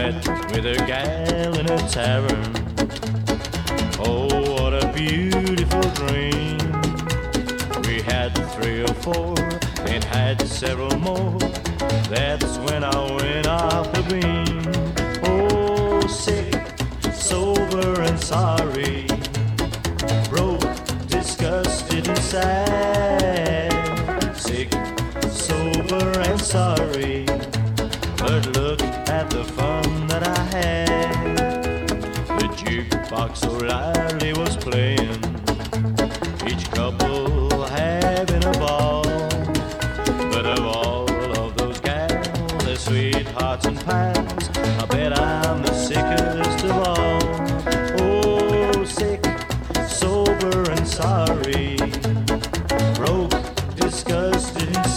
met with a gal in a tavern. Oh, what a beautiful dream. We had 3 or 4 and had several more. That's when I went off the beam. Oh, sick, sober and sorry, broke, disgusted and sad. Sick, sober and sorry, but look at the fun that I had. The jukebox so loudly was playing, each couple having a ball. But of all of those gals, their sweethearts and pals, I bet I'm the sickest of all. Oh, sick, sober and sorry, broke, disgusted and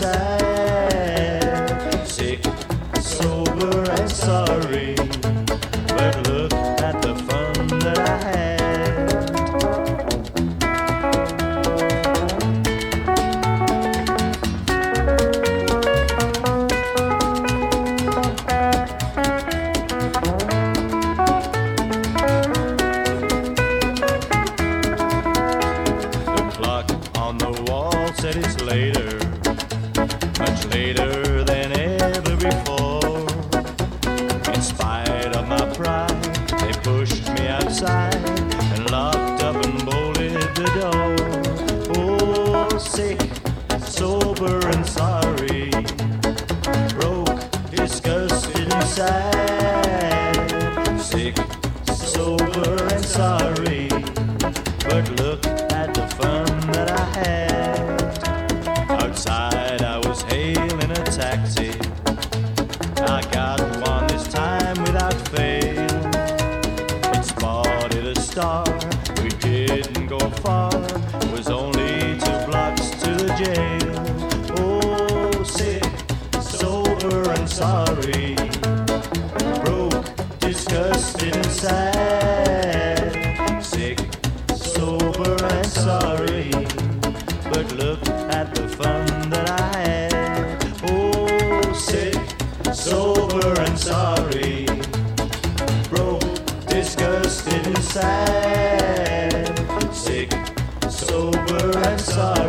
sad. Sick, sober and sorry, but look at the fun that I had. The clock on the wall said it's later, much later than ever before. In spite of my pride, they pushed me outside and locked up and bolted the door. Oh, sick, sober and sorry, broke, disgusted and sad. Sick, sober and sorry, but look at the fun that I had. Outside I was hailing a taxi, I got one this time without fail. It spotted a star, we didn't go far, was only 2 blocks to the jail. Oh, sick, sober and sorry, broke, disgusted and sad. Sick, sober and sorry, but look at the fun that I had. Oh, sick, sober and sorry, broke, disgusted and sad. Sick, sober and sorry.